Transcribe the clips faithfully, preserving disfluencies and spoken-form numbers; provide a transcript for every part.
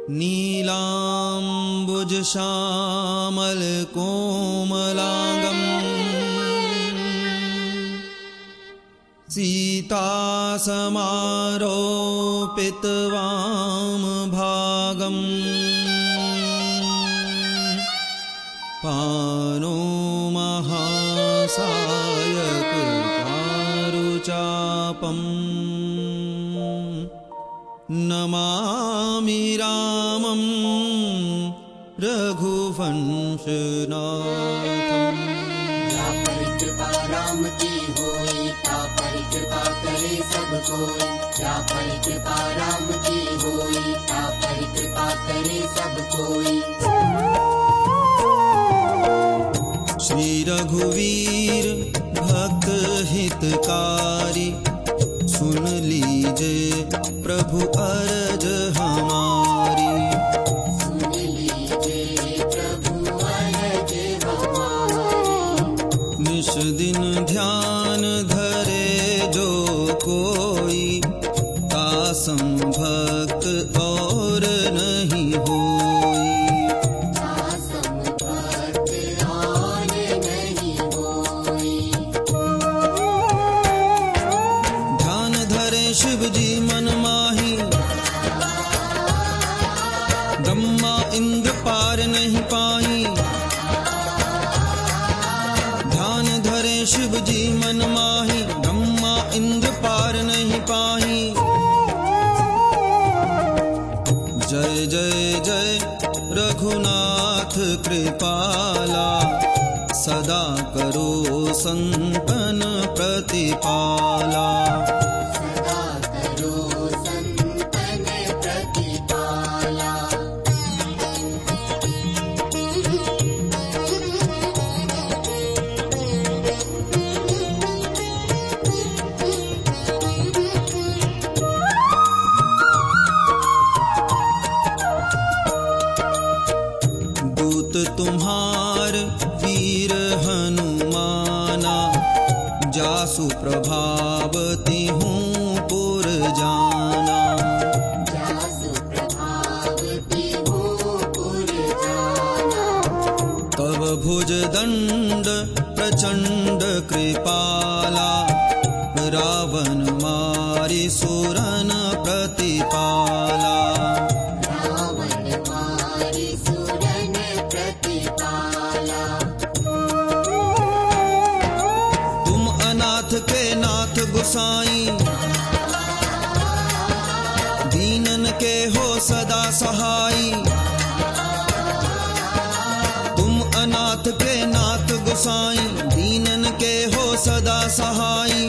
नीलाम्बुजश्यामलकोमलाङ्गम् सीतासमारोपितवामभागम् पानो महासायकचारुचापम् नमामि रामं रघुवंशनाथम्। या परिकृपा राम की होई, ता परिकृपा करे सब कोई। या परिकृपा राम की होई, ता परिकृपा करे सब कोई। श्री रघुवीर भक्त हितकारी, सुन लीजे प्रभु अरज हमारी। सुन लीजे प्रभु अरज हमारी। निश दिन ध्यान धरे जो कोई, तासम भक्त और नहीं होई। तासम भक्त और नहीं होई। ध्यान धरे शिव जी मन माही, ब्रह्मा इंद्र पार नहीं पाई। ध्यान धरे शिव जी मन माही, ब्रह्मा इंद्र पार नहीं पाई। जय जय जय रघुनाथ कृपाला, सदा करो संतन प्रतिपाला। सदा करो संतन प्रतिपाला। दूत तुम्हार वीर हनुमाना, जासु प्रभावती हूँ पुर जाना। जासु प्रभावती हूँ पुर जाना। तब भुज दंड प्रचंड कृपाला, रावण मारि सुरन प्रतिपाला। रावण मारि सुरन प्रतिपाला। तुम अनाथ के नाथ गोसाई, दीनन के हो सदा सहाई। तुम अनाथ के नाथ गोसाई, दीनन के हो सदा सहाई।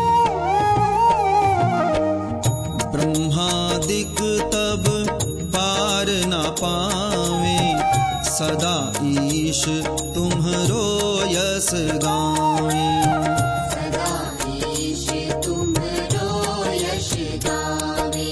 ब्रह्मादिक तब पार न पावे, सदा ईश तुम्हरो यस गावे। सदा ईश तुम्हरो यश गावे।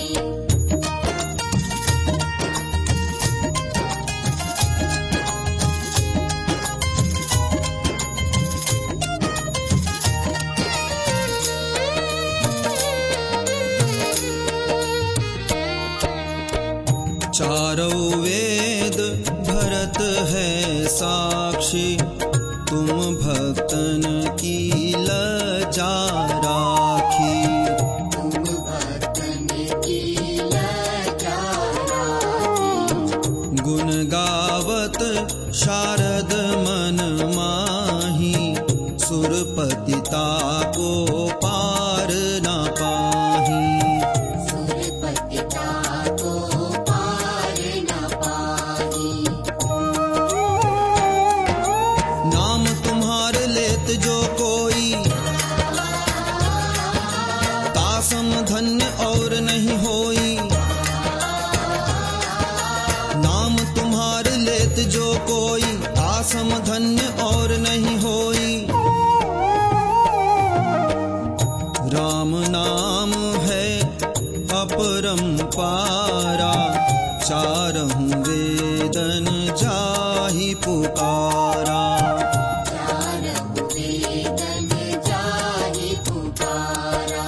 चारों वेद भरत है साक्षी, तुम भक्तन की लज्जा राखी। तुम भक्तन की लज्जा राखी। गुण गावत शारद मन माही, सुरपतिता को पार न पाही। सुरपतिता को पार न पाही। नाम तुम्हारे लेत जो कोई, तासम धन्य और नहीं होई। नाम तुम्हारे लेत जो कोई, तासम धन्य और नहीं होई। राम नाम है अपरंपारा, चारहु वेदन जाहि पुकारा। चारहु वेदन जाहि पुकारा।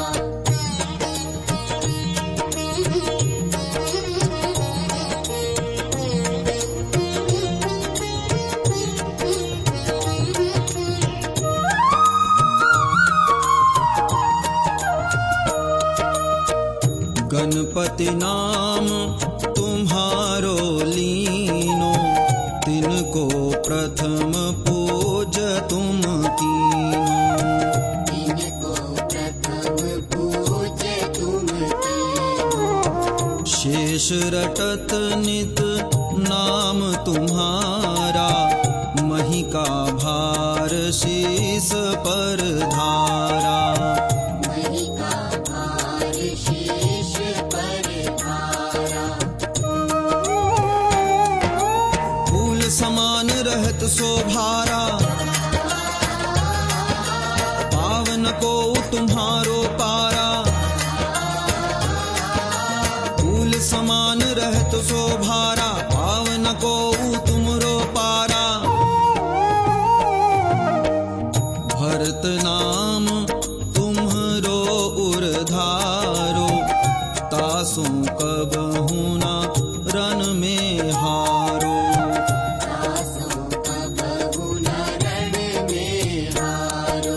गणपति नाम तुम्हारो लीनो, तिनको प्रथम पूज तुम कीनो। तिनको प्रथम पूज तुम कीनो। शेष रटत नित नाम तुम्हारा, मही का भार शीस पर धारा। मही का भार शीश पर धारा। फूल समान रहत शोभारा, पावन को तुम्हारो पारा। फूल समान रहत शोभारा, पावन को तुमरो पारा। भरत नाम तुम्हरो उरधारो, तासु कबहु न रन में हारो। तासु कबहु न रण में हारो।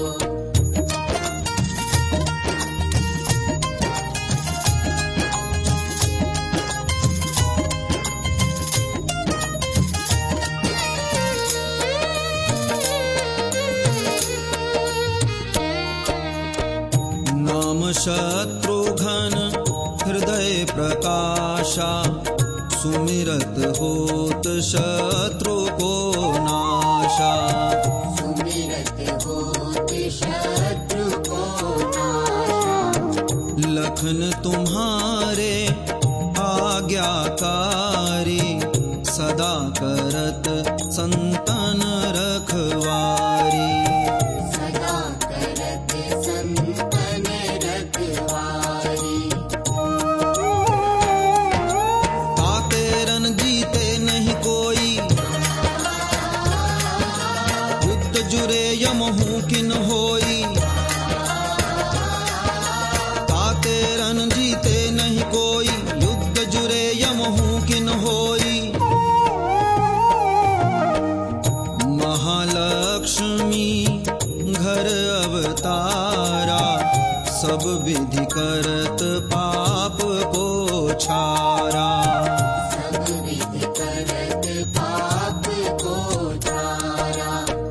नाम शत्रुघ्न हृदय प्रकाशा, सुमिरत होत शत्रु को नाशा। सुमिरत होत शत्रु को नाशा। लखन तुम्हारे आज्ञाकारी, सदा करत संतन रखवारी। सदा करत संतन रखवारी। ताते रन जीते नहीं कोई, युद्ध जुरे यमहू किन होई। ताते रन जीते नहीं कोई, युद्ध जुरे यमहू किन होई। महालक्ष्मी घर अवतारा, सब विधि करत पाप को छारा। सब विधि करत पाप को छारा।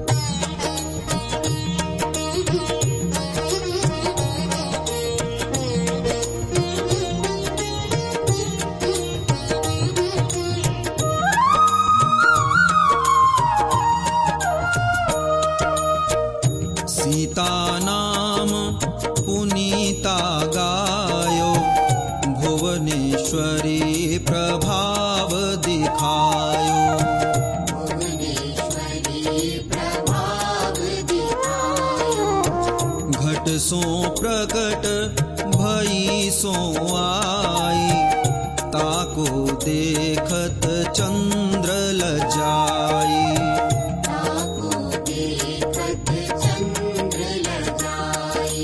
सीता नाम पुनीता गायो, भुवनेश्वरी प्रभाव दिखायो। भुवनेश्वरी प्रभाव दिखायो। घट सो प्रकट भई सो आई, ताको देखत चंद्र लजाई। ताको देखत चंद्र लजाई।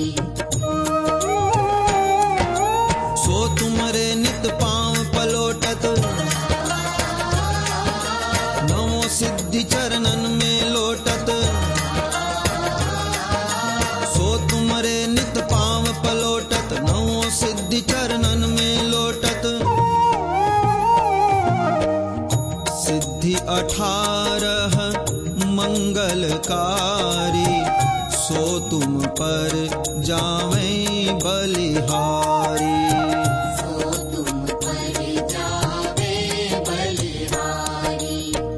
सो तुमरे नित पांव पलोटत, नवो सिद्धि चरणन में लोटत। सो तुमरे नित पांव पलोटत, नवो सिद्धि चरणन में लोटत। सिद्धि अठारह मंगलकारी, सो तुम पर जावें बलिहारी। सो तुम पर जावे बलिहारी।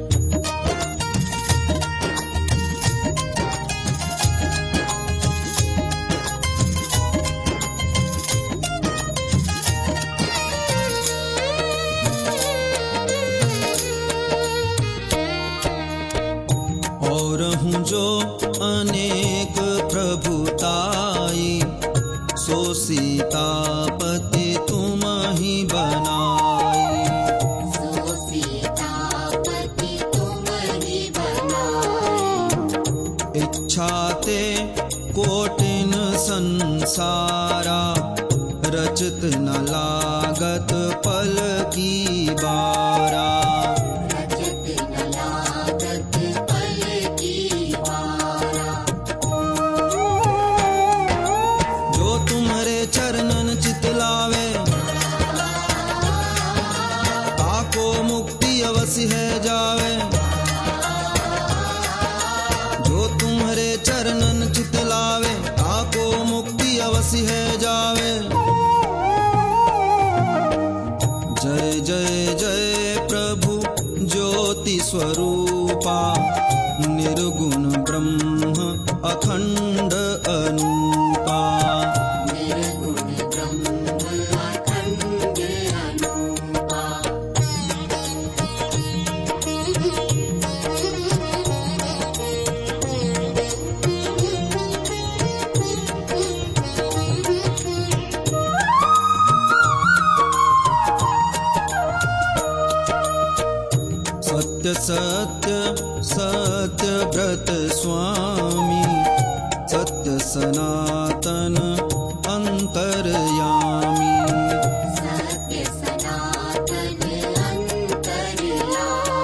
और हूँ जो अनेक प्रभुताई, सो सीतापति तुम ही बनाई। सो सीतापति तुम ही बनाई। इच्छा ते कोटिन संसारा, रचित न लागत पल की बारा। रचित न लागत पल की बारा। जो तुम्हारे चरणन चित लावे, जय जय प्रभु ज्योति स्वरूपा, निर्गुण ब्रह्म अखंड अनूपा। निर्गुण ब्रह्म अखंड अनूपा। सत्य सत्य सत्य व्रत स्वामी, सत्य सनातन अंतर्यामी। सत्य सनातन अंतर्यामी।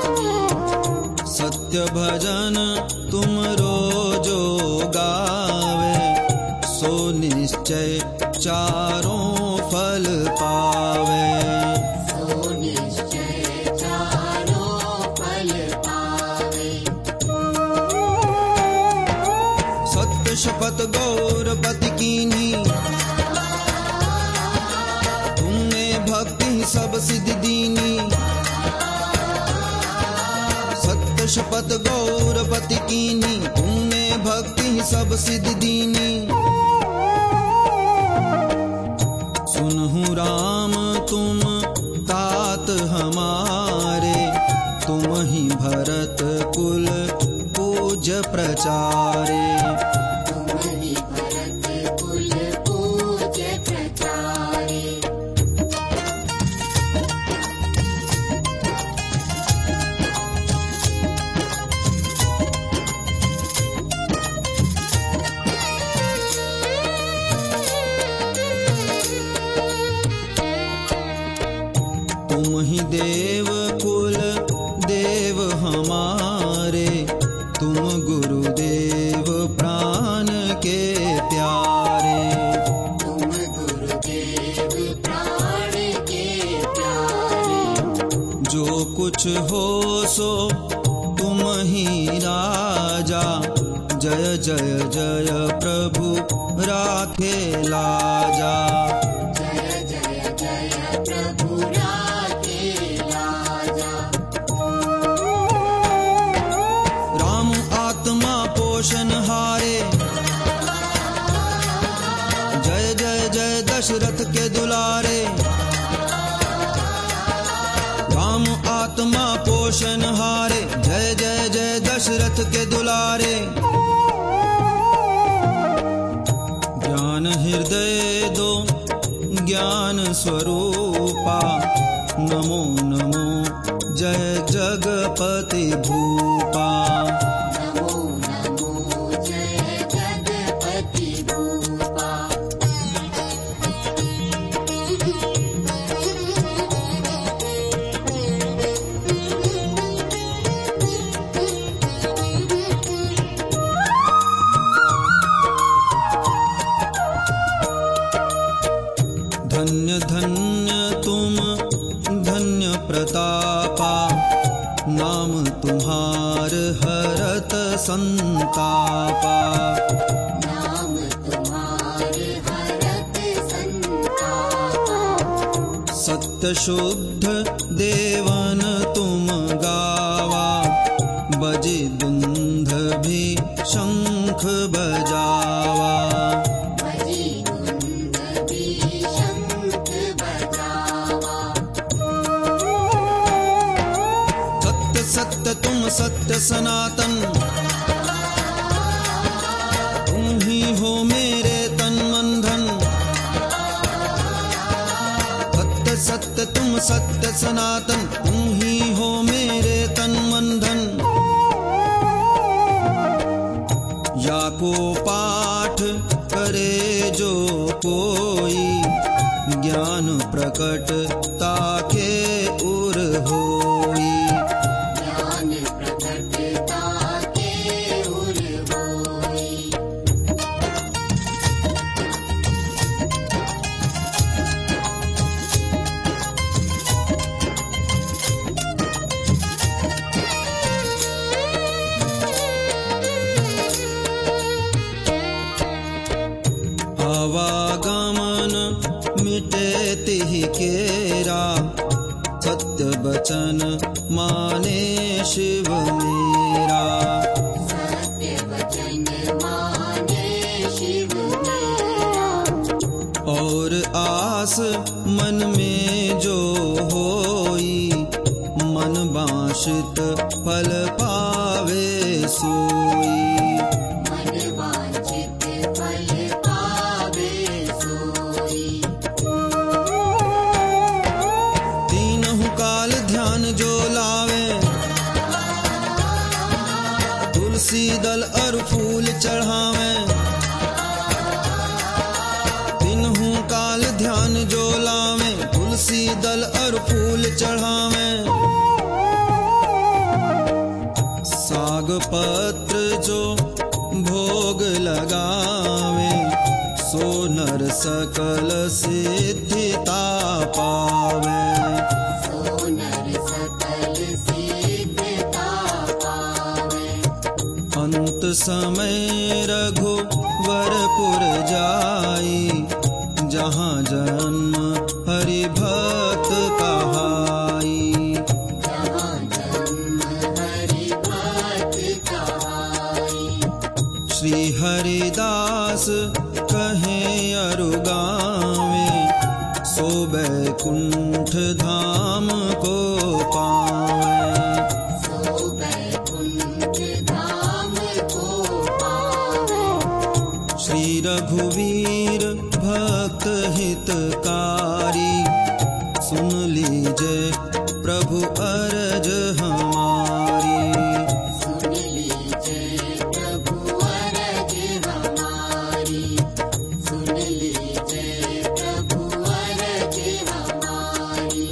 सत्य भजन तुम रोजो गावे, सो निश्चय चारों फल पावे। सो निश्चय चारों फल पावे। सत्य शपथ गौरपति कीन्ही, तुमने भक्ति सब सिद्धि दीनी। सत्य शपथ गौरपति कीन्ही, तुमने भक्ति सब सिद्धि दीनी। सुनहु राम तुम तात हमारे, तुम ही भरत कुल पूज्य प्रचारे। तुम ही भरत कुल पूज्य प्रचारे। तुम ही देव कुल देव हमारे, तुम गुरुदेव प्राण के प्यारे। तुम गुरुदेव प्राण के प्यारे। जो कुछ हो सो तुम ही राजा, जय जय जय प्रभु राखे लाजा। जय जय जय प्रभु राखे लाजा। राम आत्मा पोषण हारे, जय जय जय दशरथ के दुलारे। राम आत्मा पोषण हारे, जय जय जय दशरथ के दुलारे। ज्ञान हृदय दो ज्ञान स्वरूपा, नमो नमो जय जगपति भूपा। नमो नमो जय जगपति भूपा। धन्य धन्य तुम धन्य प्रतापा, नाम तुम्हार हरत संतापा। नाम तुम्हार हरत संतापा। सत्य शुद्ध देवन तुम गावा, बजे दुंद भी शंख बजावा। बजी धुंद भी शंख बजावा। सत्य सत्य तुम सत्य सनातन, तुम ही हो मेरे तन मन धन। सत्य सत्य तुम सत्य सनातन, तुम ही हो मेरे तन मन धन। या को पाठ करे जो कोई, ज्ञान प्रकट ताके उर होई। ज्ञान प्रकटता के उर होई। आवागमन मिटे तिहि केरा, सत्य बचन माने शिव मेरा। सत्य वचन माने शिव मेरा। और आस मन में जो होई, मन वांछित फल पावे सोई। मन वांछित फल पावे सोई। तीनहु काल ध्यान जो लावे, तुलसी दल और फूल चढ़ावे। तीनहु काल ध्यान जो लावे, तुलसी दल और फूल चढ़ावे। साग पत्र जो भोग लगावे, सो नर सकल सिद्धिता पावे। सो नर सकल सिद्धता पावे। अंत समय रघुवरपुर जाई, जहाँ जन्म हरि भक्त कहाई। जहाँ जन्म हरि भक्त कहाई। श्री हरिदास कहे अरु गावे, सो बैकुंठ धाम को पावे। सो बैकुंठ धाम को पावे। श्री रघुवीर भक्त हितकारी, सुन लीजे प्रभु अरज हमारी। सुन लीजिए प्रभु अरज हमारी। सुन लीजिए प्रभु अरज हमारी।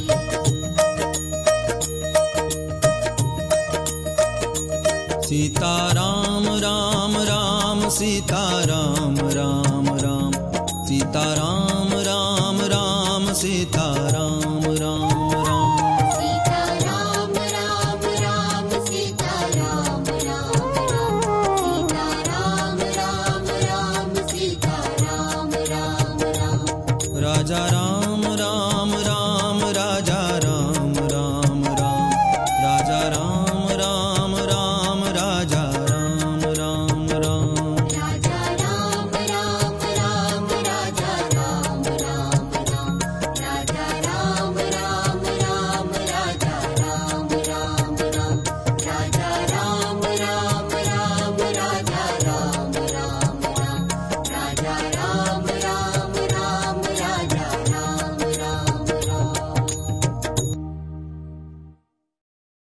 सीता राम राम राम सीता राम राम राम। सीता राम राम राम सीता राम राम राम। सीता राम राम राम सीता राम राम राम। सीता राम राम राम सीता राम राम राम। राजा राम राम राम राजा राम राम राम। राजा राम राम राम राजा राम राम राम। राजा राम राम राम राजा राम राम राम। राजा राम राम राम राजा राम राम राम। राजा राम राम राम राजा राम राम राम। राजा